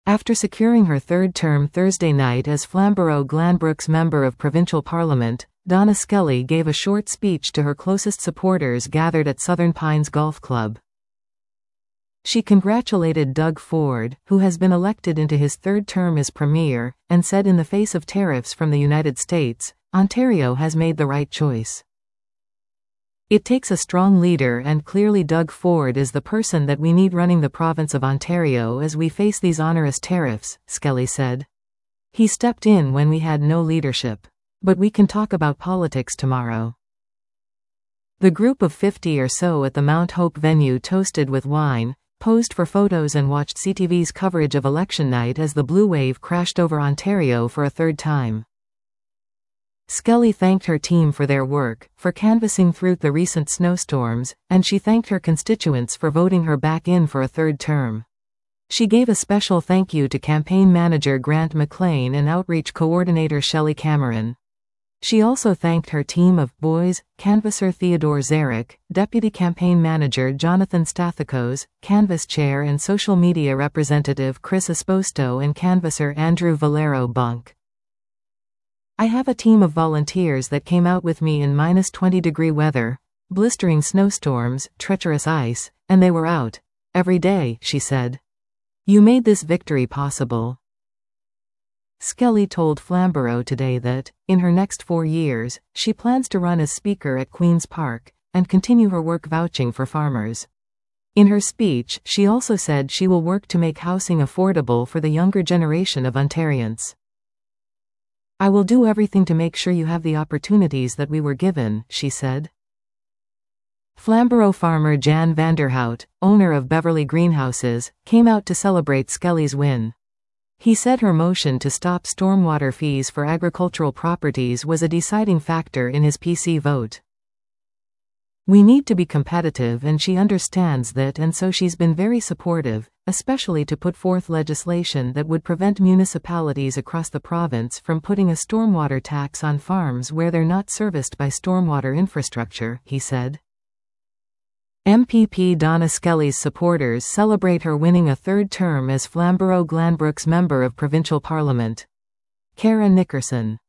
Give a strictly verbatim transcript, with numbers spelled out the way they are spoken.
After securing her third term Thursday night as Flamborough-Glanbrook's Member of Provincial Parliament, Donna Skelly gave a short speech to her closest supporters gathered at Southern Pines Golf Club. She congratulated Doug Ford, who has been elected into his third term as Premier, and said in the face of tariffs from the United States, Ontario has made the right choice. It takes a strong leader, and clearly Doug Ford is the person that we need running the province of Ontario as we face these onerous tariffs, Skelly said. He stepped in when we had no leadership. But we can talk about politics tomorrow. The group of fifty or so at the Mount Hope venue toasted with wine, posed for photos and watched C T V's coverage of election night as the blue wave crashed over Ontario for a third time. Skelly thanked her team for their work, for canvassing through the recent snowstorms, and she thanked her constituents for voting her back in for a third term. She gave a special thank you to campaign manager Grant McLean and outreach coordinator Shelley Cameron. She also thanked her team of boys, canvasser Theodore Zarek, deputy campaign manager Jonathan Stathakos, canvass chair and social media representative Chris Esposto and canvasser Andrew Valero Bunk. I have a team of volunteers that came out with me in minus twenty degree weather, blistering snowstorms, treacherous ice, and they were out every day, she said. You made this victory possible. Skelly told Flamborough today that, in her next four years, she plans to run as Speaker at Queen's Park, and continue her work vouching for farmers. In her speech, she also said she will work to make housing affordable for the younger generation of Ontarians. I will do everything to make sure you have the opportunities that we were given, she said. Flamborough farmer Jan Vanderhout, owner of Beverly Greenhouses, came out to celebrate Skelly's win. He said her motion to stop stormwater fees for agricultural properties was a deciding factor in his P C vote. We need to be competitive, and she understands that, and so she's been very supportive, especially to put forth legislation that would prevent municipalities across the province from putting a stormwater tax on farms where they're not serviced by stormwater infrastructure, he said. M P P Donna Skelly's supporters celebrate her winning a third term as Flamborough-Glanbrook's Member of Provincial Parliament. Cara Nickerson.